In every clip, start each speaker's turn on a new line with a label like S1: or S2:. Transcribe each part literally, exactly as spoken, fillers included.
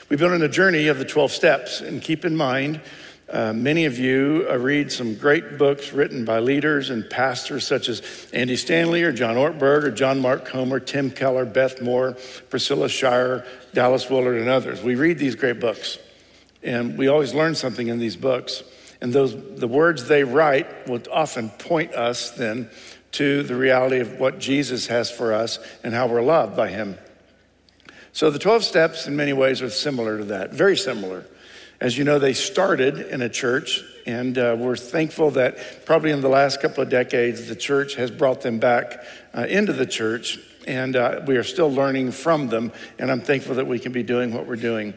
S1: We've been on a journey of the twelve steps, and keep in mind, uh, many of you uh, read some great books written by leaders and pastors such as Andy Stanley or John Ortberg or John Mark Comer, Tim Keller, Beth Moore, Priscilla Shirer, Dallas Willard, and others. We read these great books, and we always learn something in these books. And those the words they write will often point us then to the reality of what Jesus has for us and how we're loved by him. So the twelve steps in many ways are similar to that, very similar. As you know, they started in a church, and uh, we're thankful that probably in the last couple of decades, the church has brought them back uh, into the church, and uh, we are still learning from them, and I'm thankful that we can be doing what we're doing.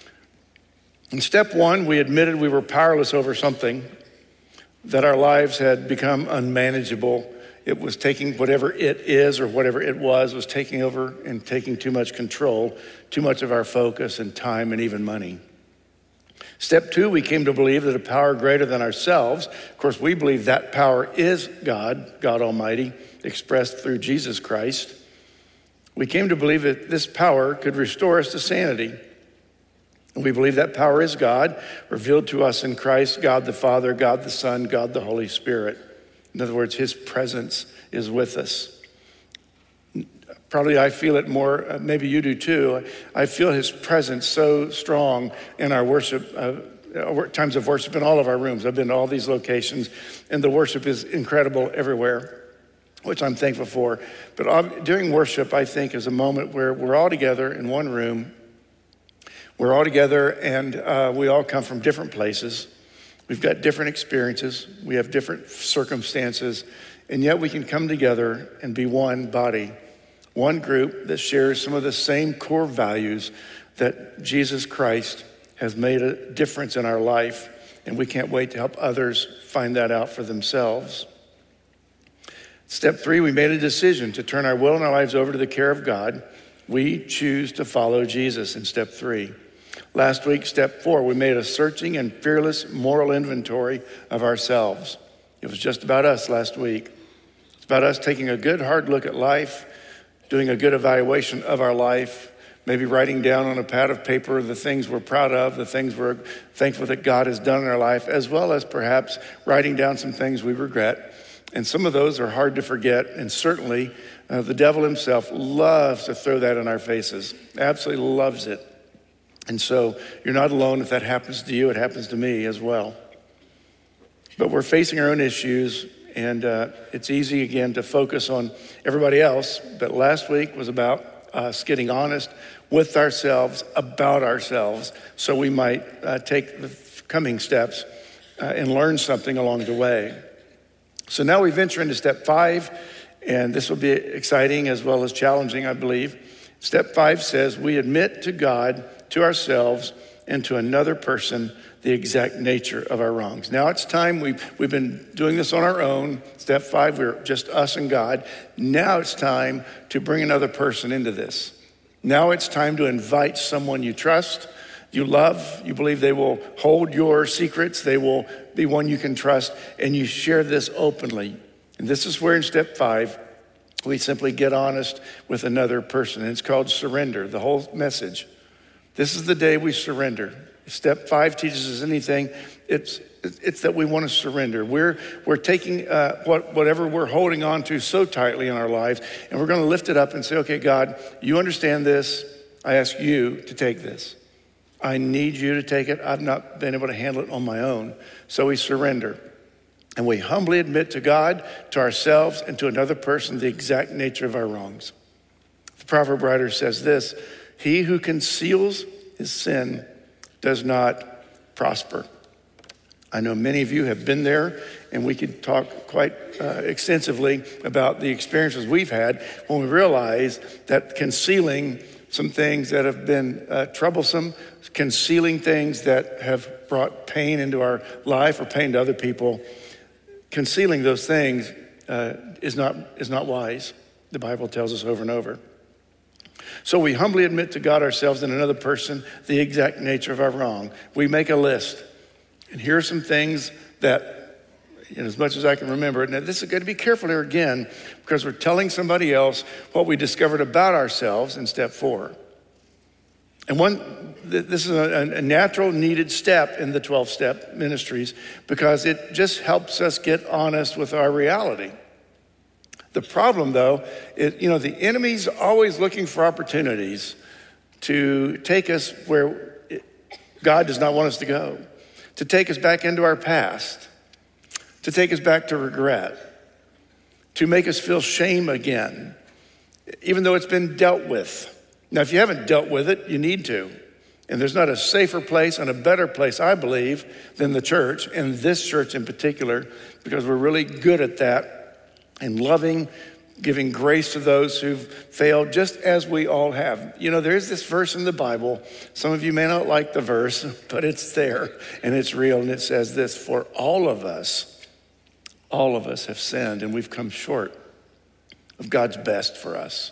S1: In step one, we admitted we were powerless over something, that our lives had become unmanageable. It was taking whatever it is or whatever it was, was taking over and taking too much control, too much of our focus and time and even money. Step two, we came to believe that a power greater than ourselves, of course, we believe that power is God, God Almighty, expressed through Jesus Christ. We came to believe that this power could restore us to sanity. And we believe that power is God, revealed to us in Christ, God the Father, God the Son, God the Holy Spirit. In other words, his presence is with us. Probably I feel it more, maybe you do too. I feel his presence so strong in our worship, uh, times of worship in all of our rooms. I've been to all these locations, and the worship is incredible everywhere, which I'm thankful for. But during worship, I think, is a moment where we're all together in one room. We're all together, and uh, we all come from different places. We've got different experiences. We have different circumstances, and yet we can come together and be one body, one group that shares some of the same core values that Jesus Christ has made a difference in our life, and we can't wait to help others find that out for themselves. Step three, we made a decision to turn our will and our lives over to the care of God. We choose to follow Jesus in step three. Last week, step four, we made a searching and fearless moral inventory of ourselves. It was just about us last week. It's about us taking a good hard look at life, doing a good evaluation of our life, maybe writing down on a pad of paper the things we're proud of, the things we're thankful that God has done in our life, as well as perhaps writing down some things we regret. And some of those are hard to forget, and certainly uh, the devil himself loves to throw that in our faces, absolutely loves it. And so you're not alone if that happens to you. It happens to me as well. But we're facing our own issues, and uh, it's easy, again, to focus on everybody else. But last week was about us getting honest with ourselves, about ourselves, so we might uh, take the coming steps uh, and learn something along the way. So now we venture into step five, and this will be exciting as well as challenging, I believe. Step five says we admit to God, to ourselves, and to another person the exact nature of our wrongs. Now it's time. We've, we've been doing this on our own. Step five, we're just us and God. Now it's time to bring another person into this. Now it's time to invite someone you trust, you love, you believe they will hold your secrets, they will be one you can trust, and you share this openly. And this is where in step five, we simply get honest with another person. And it's called surrender, the whole message. This is the day we surrender. If step five teaches us anything, it's it's that we want to surrender. We're we're taking uh, what whatever we're holding on to so tightly in our lives, and we're going to lift it up and say, okay, God, you understand this. I ask you to take this. I need you to take it. I've not been able to handle it on my own. So we surrender. And we humbly admit to God, to ourselves, and to another person the exact nature of our wrongs. The proverb writer says this: he who conceals his sin does not prosper. I know many of you have been there, and we could talk quite uh, extensively about the experiences we've had when we realize that concealing some things that have been uh, troublesome, concealing things that have brought pain into our life or pain to other people, concealing those things uh, is not is not wise. The Bible tells us over and over. So we humbly admit to God, ourselves, and another person the exact nature of our wrong. We make a list. And here are some things that, and as much as I can remember, now this is going to be careful here again, because we're telling somebody else what we discovered about ourselves in step four. And one, this is a, a natural needed step in the twelve-step ministries because it just helps us get honest with our reality. The problem, though, is, you know, the enemy's always looking for opportunities to take us where it, God does not want us to go, to take us back into our past, to take us back to regret, to make us feel shame again, even though it's been dealt with. Now, if you haven't dealt with it, you need to. And there's not a safer place and a better place, I believe, than the church, and this church in particular, because we're really good at that and loving, giving grace to those who've failed, just as we all have. You know, there's this verse in the Bible. Some of you may not like the verse, but it's there and it's real. And it says this: for all of us, all of us have sinned and we've come short of God's best for us.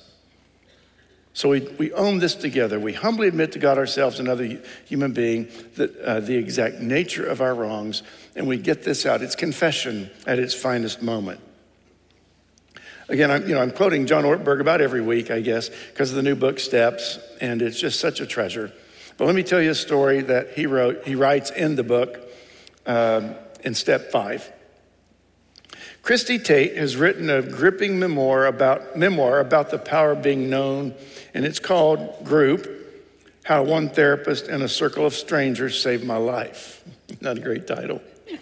S1: So we, we own this together. We humbly admit to God, ourselves, another human being, that uh, the exact nature of our wrongs, and we get this out. It's confession at its finest moment. Again, I'm, you know, I'm quoting John Ortberg about every week, I guess, because of the new book, Steps, and it's just such a treasure. But let me tell you a story that he wrote. He writes in the book um, in step five. Christy Tate has written a gripping memoir about memoir about the power of being known, and it's called Group: How One Therapist and a Circle of Strangers Saved My Life. Not a great title.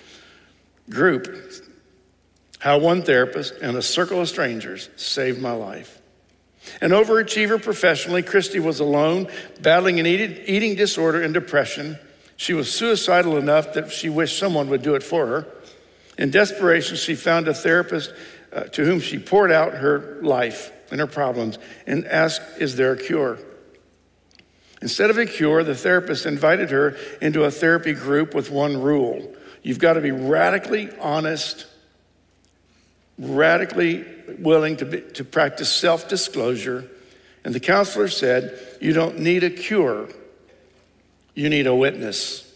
S1: Group: How One Therapist and a Circle of Strangers Saved My Life. An overachiever professionally, Christy was alone, battling an eating, eating disorder and depression. She was suicidal enough that she wished someone would do it for her. In desperation, she found a therapist uh, to whom she poured out her life and her problems and asked, is there a cure? Instead of a cure, the therapist invited her into a therapy group with one rule. You've got to be radically honest, radically willing to, be, to practice self-disclosure. And the counselor said, you don't need a cure, you need a witness.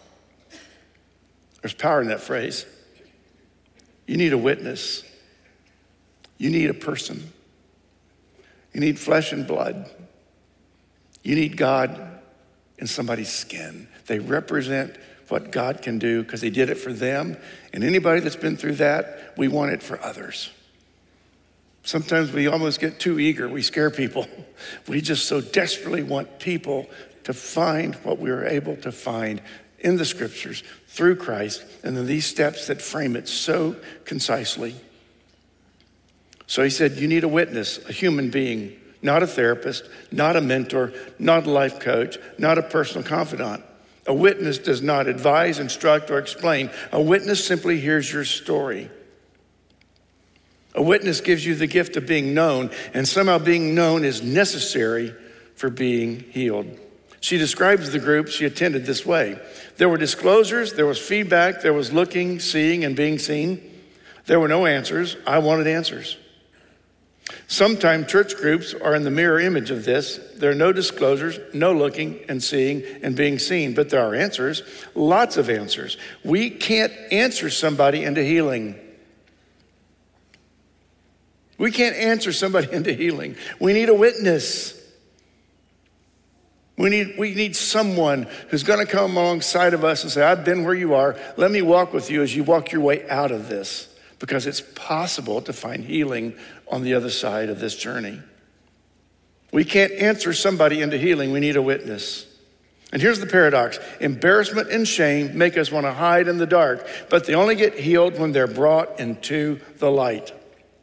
S1: There's power in that phrase. You need a witness. You need a person. You need flesh and blood. You need God in somebody's skin. They represent what God can do because he did it for them. And anybody that's been through that, we want it for others. Sometimes we almost get too eager. We scare people. We just so desperately want people to find what we were able to find in the scriptures through Christ, and then these steps that frame it so concisely. So he said, you need a witness, a human being, not a therapist, not a mentor, not a life coach, not a personal confidant. A witness does not advise, instruct, or explain. A witness simply hears your story. A witness gives you the gift of being known, and somehow being known is necessary for being healed. She describes the group she attended this way. There were disclosures, there was feedback, there was looking, seeing, and being seen. There were no answers. I wanted answers. Sometimes church groups are in the mirror image of this. There are no disclosures, no looking and seeing and being seen, but there are answers, lots of answers. We can't answer somebody into healing. We can't answer somebody into healing. We need a witness. We need, we need someone who's going to come alongside of us and say, I've been where you are. Let me walk with you as you walk your way out of this, because it's possible to find healing on the other side of this journey. We can't answer somebody into healing. We need a witness. And here's the paradox. Embarrassment and shame make us want to hide in the dark, but they only get healed when they're brought into the light.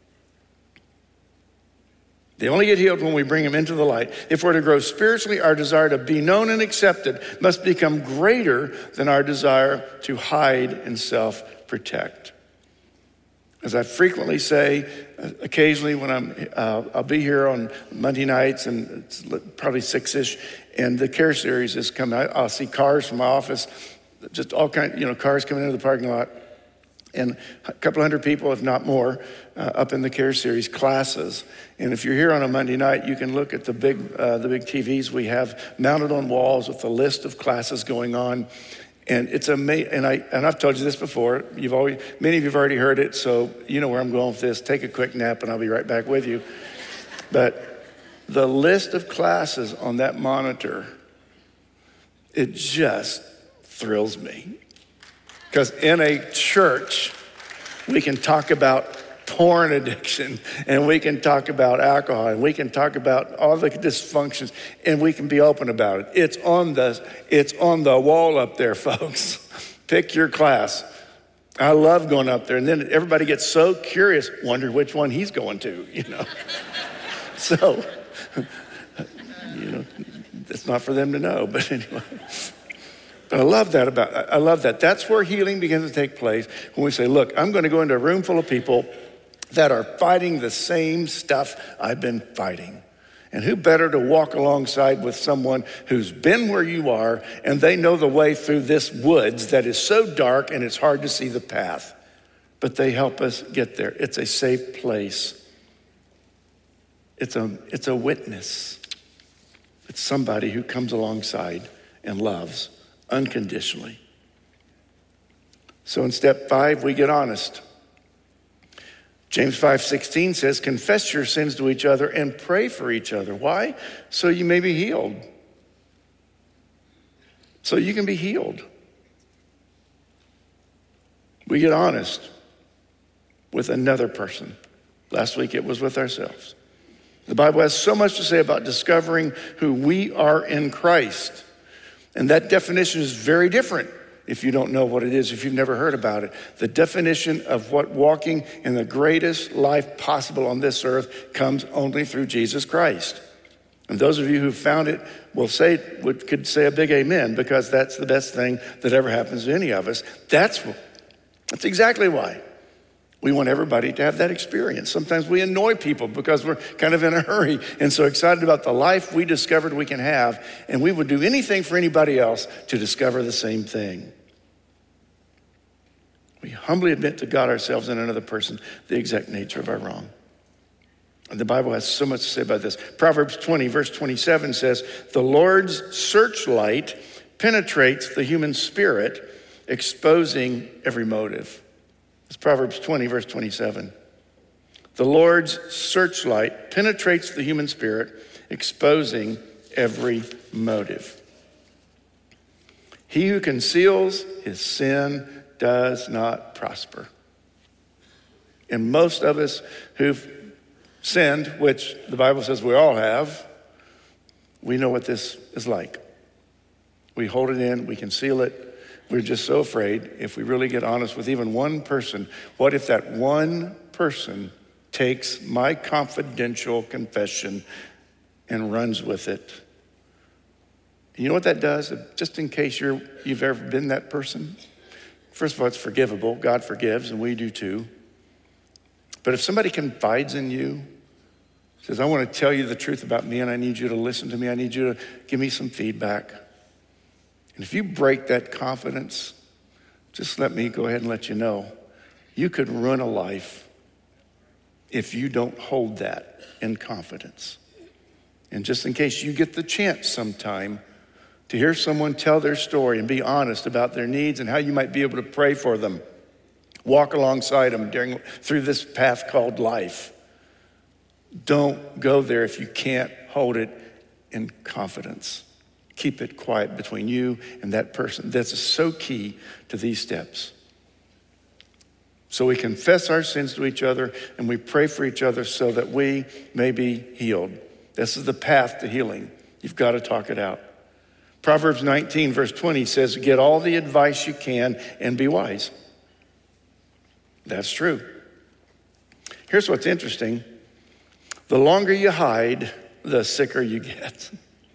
S1: They only get healed when we bring them into the light. If we're to grow spiritually, our desire to be known and accepted must become greater than our desire to hide and self-protect. As I frequently say, occasionally when I'm, uh, I'll be here on Monday nights, and it's probably six-ish, and the Care Series is coming. I'll see cars from my office, just all kinds, you know, cars coming into the parking lot. And a couple hundred people, if not more, uh, up in the Care Series classes. And if you're here on a Monday night, you can look at the big uh, the big T Vs we have mounted on walls with a list of classes going on. And it's amazing. And I and I've told you this before. You've always many of you've already heard it, so you know where I'm going with this. Take a quick nap, and I'll be right back with you. But the list of classes on that monitor It just thrills me. Because in a church, we can talk about porn addiction, and we can talk about alcohol, and we can talk about all the dysfunctions, and we can be open about it. It's on the, it's on the wall up there, folks. Pick your class. I love going up there, and then everybody gets so curious, wonder which one he's going to, you know. So, you know, it's not for them to know, but anyway. But I love that about, I love that. That's where healing begins to take place. When we say, look, I'm going to go into a room full of people that are fighting the same stuff I've been fighting. And who better to walk alongside with someone who's been where you are, and they know the way through this woods that is so dark and it's hard to see the path. But they help us get there. It's a safe place. It's a, it's a witness. It's somebody who comes alongside and loves unconditionally. So in step five, we get honest. James five sixteen says, confess your sins to each other and pray for each other. Why? So you may be healed. So you can be healed. We get honest with another person. Last week it was with ourselves. The Bible has so much to say about discovering who we are in Christ. And that definition is very different if you don't know what it is, if you've never heard about it. The definition of what walking in the greatest life possible on this earth comes only through Jesus Christ. And those of you who found it will say, would, could say a big amen, because that's the best thing that ever happens to any of us. That's, that's exactly why we want everybody to have that experience. Sometimes we annoy people because we're kind of in a hurry and so excited about the life we discovered we can have, and we would do anything for anybody else to discover the same thing. We humbly admit to God, ourselves, and another person the exact nature of our wrong. And the Bible has so much to say about this. Proverbs twenty, verse twenty-seven says, the Lord's searchlight penetrates the human spirit, exposing every motive. It's Proverbs twenty, verse twenty-seven. The Lord's searchlight penetrates the human spirit, exposing every motive. He who conceals his sin does not prosper. And most of us who've sinned, which the Bible says we all have, we know what this is like. We hold it in, we conceal it. We're just so afraid. If we really get honest with even one person, what if that one person takes my confidential confession and runs with it? You know what that does? Just in case you're, you've ever been that person. First of all, it's forgivable. God forgives, and we do too. But if somebody confides in you, says, I want to tell you the truth about me, and I need you to listen to me. I need you to give me some feedback. And if you break that confidence, just let me go ahead and let you know, you could ruin a life if you don't hold that in confidence. And just in case you get the chance sometime to hear someone tell their story and be honest about their needs and how you might be able to pray for them, walk alongside them during through this path called life, don't go there if you can't hold it in confidence. Keep it quiet between you and that person. That's so key to these steps. So we confess our sins to each other and we pray for each other so that we may be healed. This is the path to healing. You've got to talk it out. Proverbs nineteen verse twenty says, get all the advice you can and be wise. That's true. Here's what's interesting. The longer you hide, the sicker you get.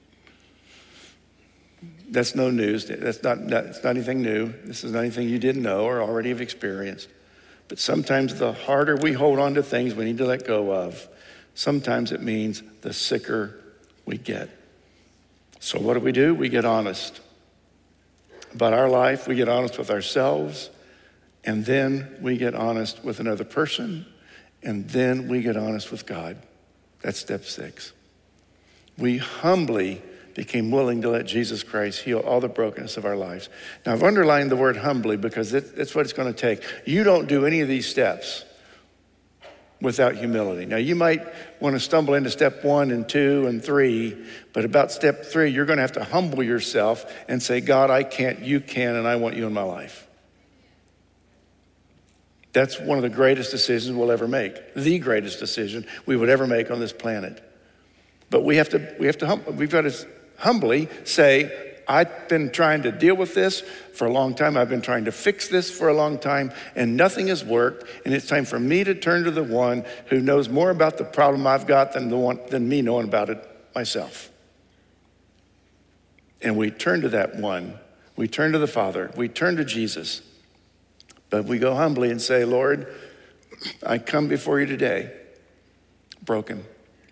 S1: That's no news. That's not, that's not anything new. This is not anything you didn't know or already have experienced. But sometimes the harder we hold on to things we need to let go of, sometimes it means the sicker we get. So what do we do? We get honest about our life. We get honest with ourselves. And then we get honest with another person. And then we get honest with God. That's step six. We humbly became willing to let Jesus Christ heal all the brokenness of our lives. Now, I've underlined the word humbly because it, it's what it's going to take. You don't do any of these steps without humility. Now, you might want to stumble into step one and two and three, but about step three, you're going to have to humble yourself and say, God, I can't, you can, and I want you in my life. That's one of the greatest decisions we'll ever make, the greatest decision we would ever make on this planet. But we have to, we have to, hum- we've got to humbly say, I've been trying to deal with this for a long time. I've been trying to fix this for a long time, and nothing has worked. And it's time for me to turn to the one who knows more about the problem I've got than the one than me knowing about it myself. And we turn to that one. We turn to the Father. We turn to Jesus. But we go humbly and say, Lord, I come before you today, broken.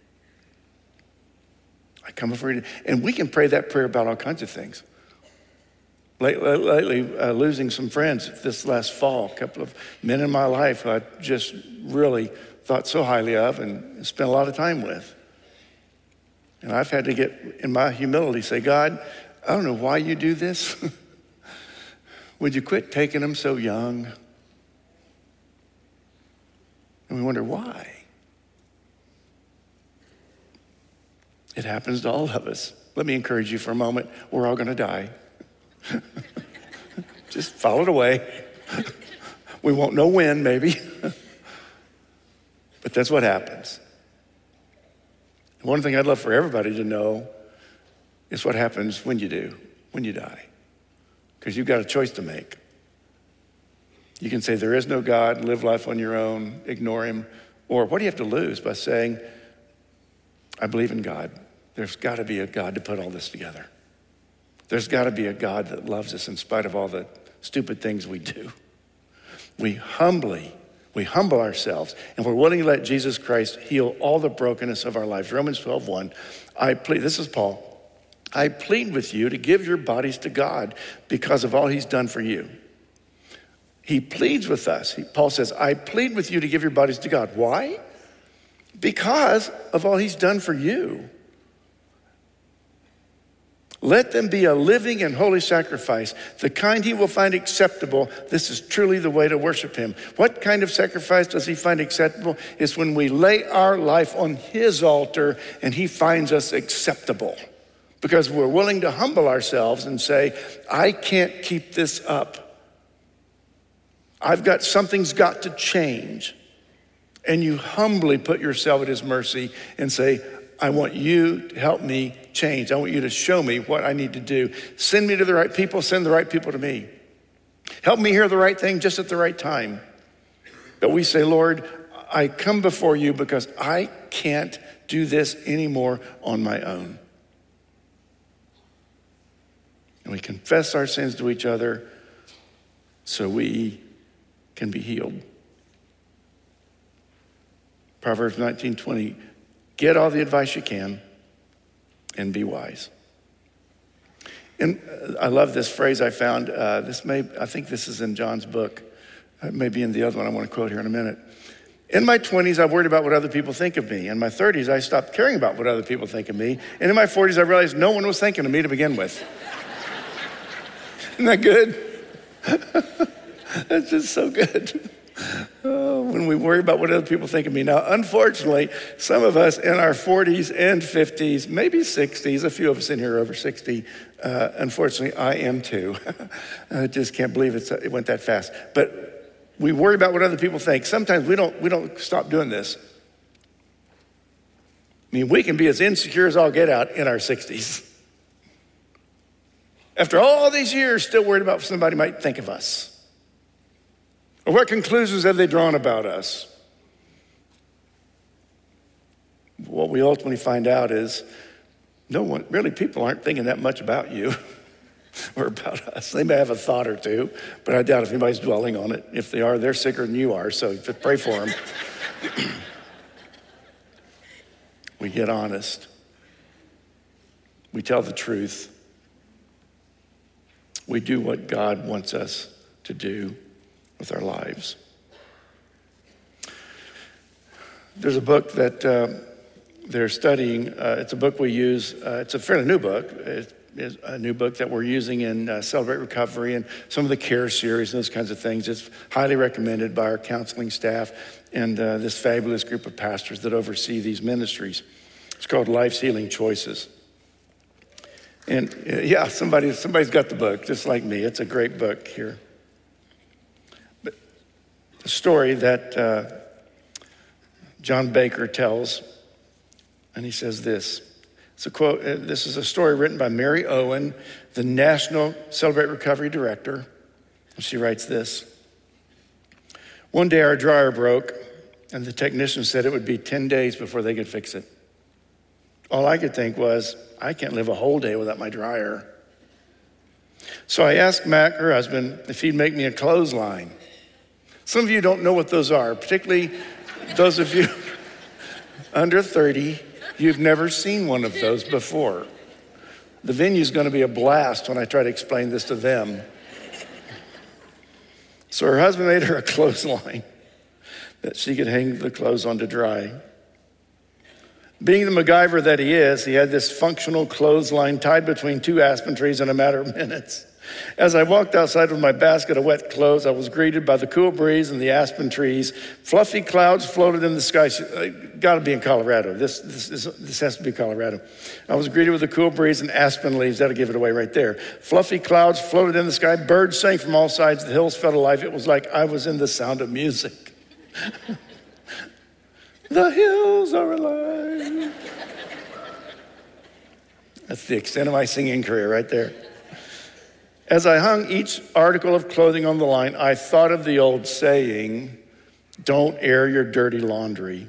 S1: I come before you. And we can pray that prayer about all kinds of things. Lately, lately uh, losing some friends this last fall, a couple of men in my life who I just really thought so highly of and spent a lot of time with. And I've had to get, in my humility, say, God, I don't know why you do this. Would you quit taking them so young? And we wonder why. It happens to all of us. Let me encourage you for a moment. We're all going to die. Just file it away. We won't know when, maybe. But that's what happens. And one thing I'd love for everybody to know is what happens when you do, when you die. Because you've got a choice to make. You can say there is no God, live life on your own, ignore him. Or what do you have to lose by saying, I believe in God. There's got to be a God to put all this together. There's got to be a God that loves us in spite of all the stupid things we do. We humbly, we humble ourselves, and we're willing to let Jesus Christ heal all the brokenness of our lives. Romans twelve one, I plead, this is Paul, I plead with you to give your bodies to God because of all he's done for you. He pleads with us. He, Paul says, I plead with you to give your bodies to God. Why? Because of all he's done for you. Let them be a living and holy sacrifice, the kind he will find acceptable. This is truly the way to worship him. What kind of sacrifice does he find acceptable? It's when we lay our life on his altar and he finds us acceptable. Because we're willing to humble ourselves and say, I can't keep this up. I've got, something's got to change. And you humbly put yourself at his mercy and say, I want you to help me change. I want you to show me what I need to do. Send me to the right people, send the right people to me. Help me hear the right thing just at the right time. But we say, Lord, I come before you because I can't do this anymore on my own. And we confess our sins to each other so we can be healed. Proverbs nineteen twenty, get all the advice you can and be wise. And I love this phrase I found. Uh, this may, I think this is in John's book. It may be in the other one I want to quote here in a minute. In my twenties, I worried about what other people think of me. In my thirties, I stopped caring about what other people think of me. And in my forties, I realized no one was thinking of me to begin with. Isn't that good? That's just so good. Oh, when we worry about what other people think of me. Now, unfortunately, some of us in our forties and fifties, maybe sixties, a few of us in here are over sixty. Uh, unfortunately, I am too. I just can't believe it's, it went that fast. But we worry about what other people think. Sometimes we don't, we don't stop doing this. I mean, we can be as insecure as all get out in our sixties. After all these years, still worried about what somebody might think of us. Or what conclusions have they drawn about us? What we ultimately find out is no one, really people aren't thinking that much about you or about us. They may have a thought or two, but I doubt if anybody's dwelling on it. If they are, they're sicker than you are, so pray for them. We get honest. We tell the truth. We do what God wants us to do with our lives. There's a book that uh, they're studying. Uh, it's a book we use. Uh, it's a fairly new book. It's is a new book that we're using in uh, Celebrate Recovery and some of the care series and those kinds of things. It's highly recommended by our counseling staff and uh, this fabulous group of pastors that oversee these ministries. It's called Life's Healing Choices. And uh, yeah, somebody, somebody's got the book, just like me. It's a great book here. But the story that uh, John Baker tells, and he says this. It's a quote. Uh, this is a story written by Mary Owen, the National Celebrate Recovery Director. She writes this. One day our dryer broke, and the technician said it would be ten days before they could fix it. All I could think was, I can't live a whole day without my dryer. So I asked Mac, her husband, if he'd make me a clothesline. Some of you don't know what those are, particularly those of you under thirty. You've never seen one of those before. The venue's going to be a blast when I try to explain this to them. So her husband made her a clothesline that she could hang the clothes on to dry. Being the MacGyver that he is, he had this functional clothesline tied between two aspen trees in a matter of minutes. As I walked outside with my basket of wet clothes, I was greeted by the cool breeze and the aspen trees. Fluffy clouds floated in the sky. Uh, Got to be in Colorado. This, this, this, this has to be Colorado. I was greeted with the cool breeze and aspen leaves. That'll give it away right there. Fluffy clouds floated in the sky. Birds sang from all sides. The hills felt alive. It was like I was in The Sound of Music. The hills are alive. That's the extent of my singing career right there. As I hung each article of clothing on the line, I thought of the old saying, don't air your dirty laundry.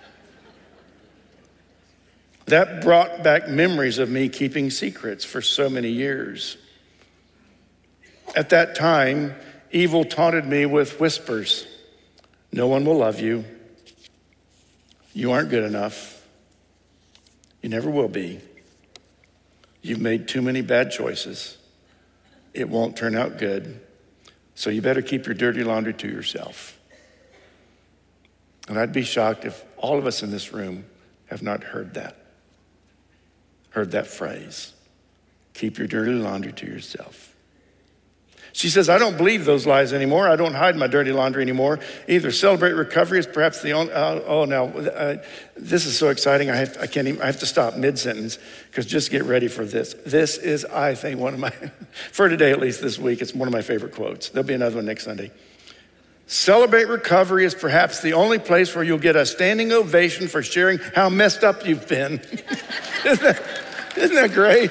S1: That brought back memories of me keeping secrets for so many years. At that time, evil taunted me with whispers. No one will love you. You aren't good enough. You never will be. You've made too many bad choices. It won't turn out good. So you better keep your dirty laundry to yourself. And I'd be shocked if all of us in this room have not heard that. Heard that phrase. Keep your dirty laundry to yourself. She says, I don't believe those lies anymore. I don't hide my dirty laundry anymore. Either Celebrate Recovery is perhaps the only, uh, oh, now, uh, this is so exciting. I have, I can't even, I have to stop mid-sentence because just get ready for this. This is, I think, one of my, for today at least this week, it's one of my favorite quotes. There'll be another one next Sunday. Celebrate Recovery is perhaps the only place where you'll get a standing ovation for sharing how messed up you've been. isn't, that, isn't that great?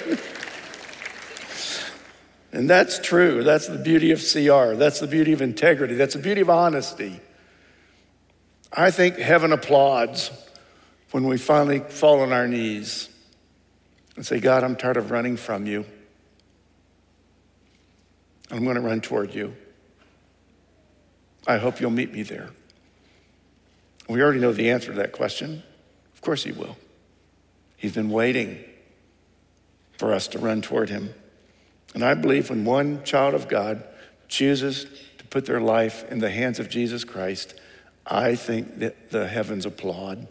S1: And that's true. That's the beauty of C R. That's the beauty of integrity. That's the beauty of honesty. I think heaven applauds when we finally fall on our knees and say, God, I'm tired of running from you. I'm going to run toward you. I hope you'll meet me there. We already know the answer to that question. Of course he will. He's been waiting for us to run toward him. And I believe when one child of God chooses to put their life in the hands of Jesus Christ, I think that the heavens applaud.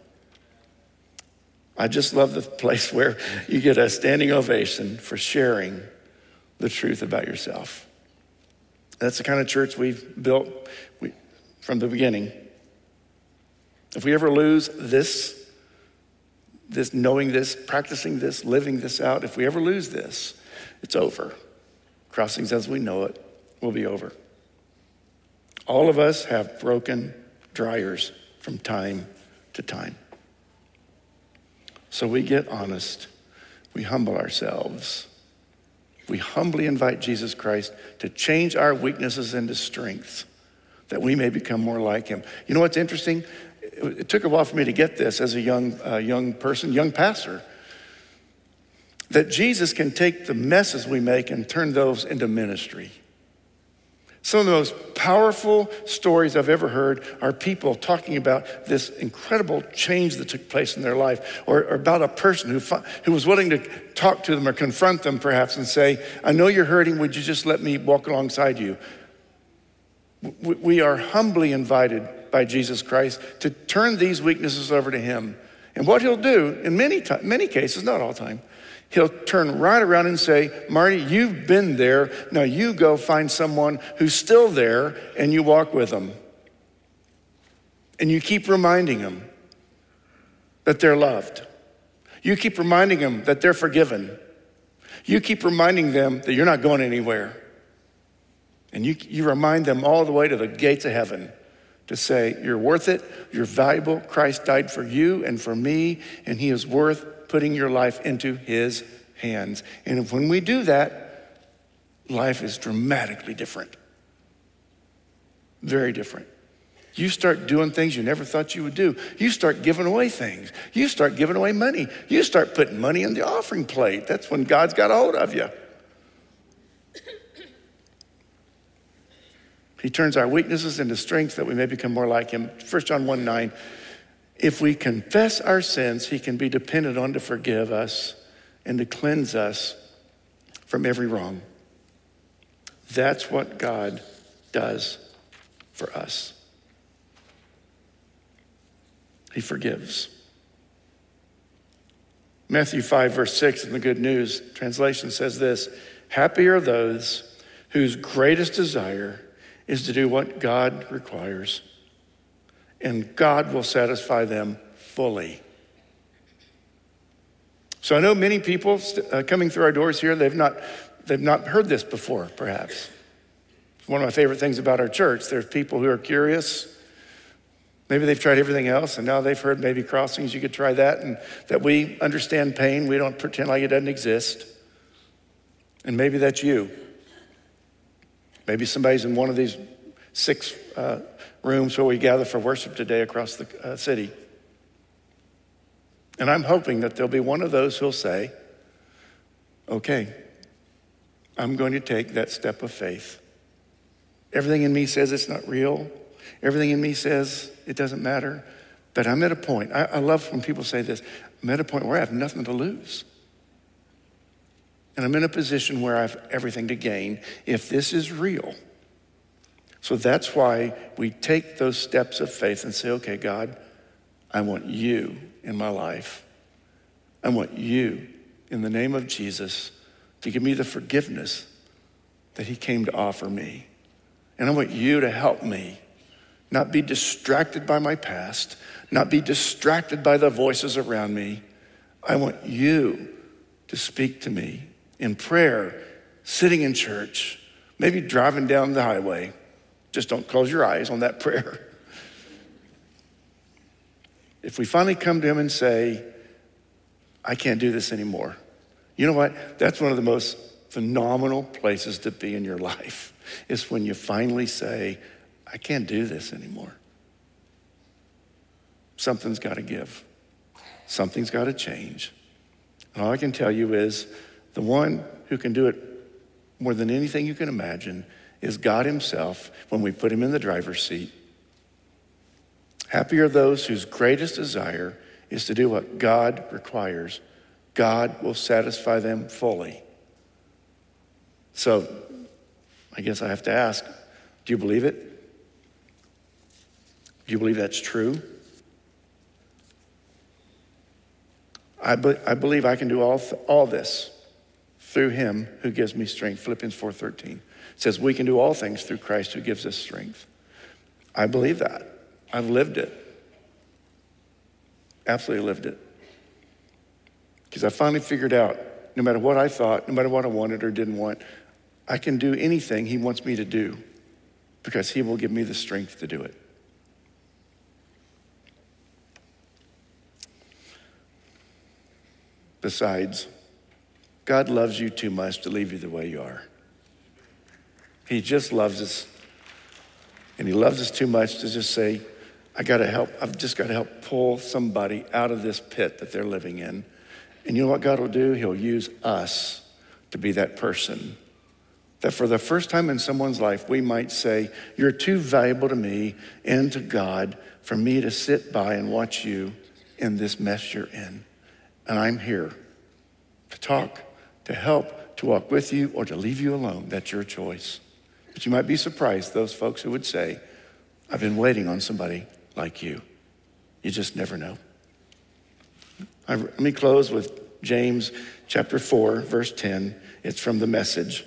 S1: I just love the place where you get a standing ovation for sharing the truth about yourself. That's the kind of church we've built we, from the beginning. If we ever lose this, this knowing this, practicing this, living this out, if we ever lose this, it's over. Crossings as we know it will be over. All of us have broken dryers from time to time. So we get honest. We humble ourselves. We humbly invite Jesus Christ to change our weaknesses into strengths, that we may become more like him. You know what's interesting? It, it took a while for me to get this as a young, uh, young person, young pastor, that Jesus can take the messes we make and turn those into ministry. Some of the most powerful stories I've ever heard are people talking about this incredible change that took place in their life, or, or about a person who, who was willing to talk to them or confront them perhaps and say, I know you're hurting, would you just let me walk alongside you? We, we are humbly invited by Jesus Christ to turn these weaknesses over to him. And what he'll do in many, t- many cases, not all the time, He'll turn right around and say, Marty, you've been there. Now you go find someone who's still there and you walk with them. And you keep reminding them that they're loved. You keep reminding them that they're forgiven. You keep reminding them that you're not going anywhere. And you, you remind them all the way to the gates of heaven to say, you're worth it, you're valuable, Christ died for you and for me, and he is worth putting your life into his hands. And if, when we do that, life is dramatically different. Very different. You start doing things you never thought you would do. You start giving away things. You start giving away money. You start putting money in the offering plate. That's when God's got a hold of you. He turns our weaknesses into strengths that we may become more like him. First John one nine, if we confess our sins, he can be dependent on to forgive us and to cleanse us from every wrong. That's what God does for us. He forgives. Matthew five verse six in the Good News translation says this, happy are those whose greatest desire is to do what God requires, and God will satisfy them fully. So I know many people uh, coming through our doors here, they've not, they've not heard this before, perhaps. It's one of my favorite things about our church. There's people who are curious. Maybe they've tried everything else, and now they've heard maybe Crossings, you could try that, and that we understand pain. We don't pretend like it doesn't exist. And maybe that's you. Maybe somebody's in one of these six uh, rooms where we gather for worship today across the uh, city. And I'm hoping that there'll be one of those who'll say, okay, I'm going to take that step of faith. Everything in me says it's not real. Everything in me says it doesn't matter. But I'm at a point, I, I love when people say this, I'm at a point where I have nothing to lose. And I'm in a position where I have everything to gain if this is real. So that's why we take those steps of faith and say, okay, God, I want you in my life. I want you, in the name of Jesus, to give me the forgiveness that he came to offer me. And I want you to help me not be distracted by my past, not be distracted by the voices around me. I want you to speak to me in prayer, sitting in church, maybe driving down the highway. Just don't close your eyes on that prayer. If we finally come to him and say, I can't do this anymore. You know what? That's one of the most phenomenal places to be in your life, is when you finally say, I can't do this anymore. Something's got to give. Something's got to change. And all I can tell you is the one who can do it more than anything you can imagine is God himself when we put him in the driver's seat. Happy are those whose greatest desire is to do what God requires. God will satisfy them fully. So I guess I have to ask, do you believe it? Do you believe that's true? I, be, I believe I can do all, th- all this through him who gives me strength. Philippians four thirteen says we can do all things through Christ who gives us strength. I believe that. I've lived it. Absolutely lived it. Because I finally figured out, no matter what I thought, no matter what I wanted or didn't want, I can do anything he wants me to do because he will give me the strength to do it. Besides, God loves you too much to leave you the way you are. He just loves us. And he loves us too much to just say, I gotta help, I've just gotta help pull somebody out of this pit that they're living in. And you know what God will do? He'll use us to be that person. That for the first time in someone's life, we might say, you're too valuable to me and to God for me to sit by and watch you in this mess you're in. And I'm here to talk, to help, to walk with you, or to leave you alone. That's your choice. But you might be surprised, those folks who would say, I've been waiting on somebody like you. You just never know. I, let me close with James chapter four, verse ten. It's from the Message.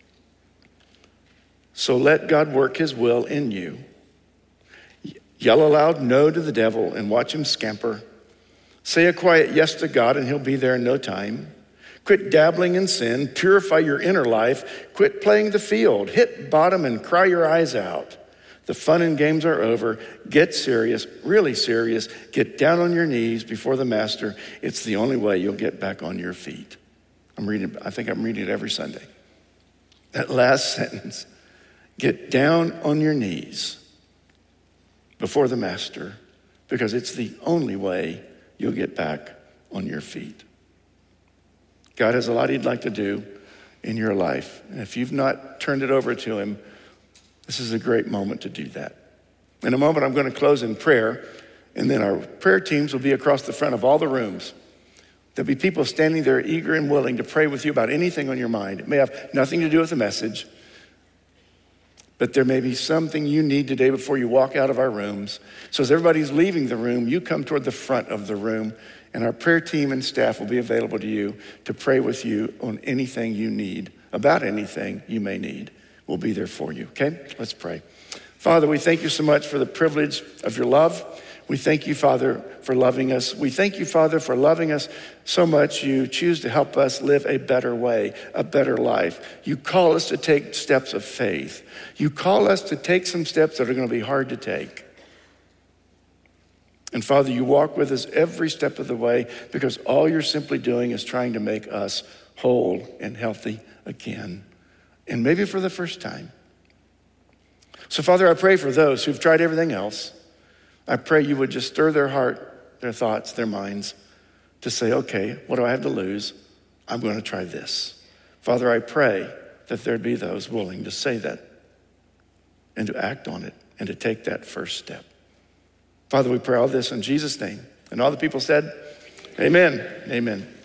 S1: So let God work his will in you. Yell aloud no to the devil and watch him scamper. Say a quiet yes to God and he'll be there in no time. Quit dabbling in sin, purify your inner life, quit playing the field, hit bottom and cry your eyes out. The fun and games are over. Get serious, really serious. Get down on your knees before the master. It's the only way you'll get back on your feet. I'm reading, I think I'm reading it every Sunday. That last sentence, get down on your knees before the master, because it's the only way you'll get back on your feet. God has a lot he'd like to do in your life. And if you've not turned it over to him, this is a great moment to do that. In a moment, I'm going to close in prayer, and then our prayer teams will be across the front of all the rooms. There'll be people standing there eager and willing to pray with you about anything on your mind. It may have nothing to do with the message, but there may be something you need today before you walk out of our rooms. So as everybody's leaving the room, you come toward the front of the room, and our prayer team and staff will be available to you to pray with you on anything you need, about anything you may need. We'll be there for you, okay? Let's pray. Father, we thank you so much for the privilege of your love. We thank you, Father, for loving us. We thank you, Father, for loving us so much you choose to help us live a better way, a better life. You call us to take steps of faith. You call us to take some steps that are going to be hard to take. And Father, you walk with us every step of the way, because all you're simply doing is trying to make us whole and healthy again, and maybe for the first time. So Father, I pray for those who've tried everything else. I pray you would just stir their heart, their thoughts, their minds to say, okay, what do I have to lose? I'm going to try this. Father, I pray that there'd be those willing to say that and to act on it and to take that first step. Father, we pray all this in Jesus' name. And all the people said, amen, amen.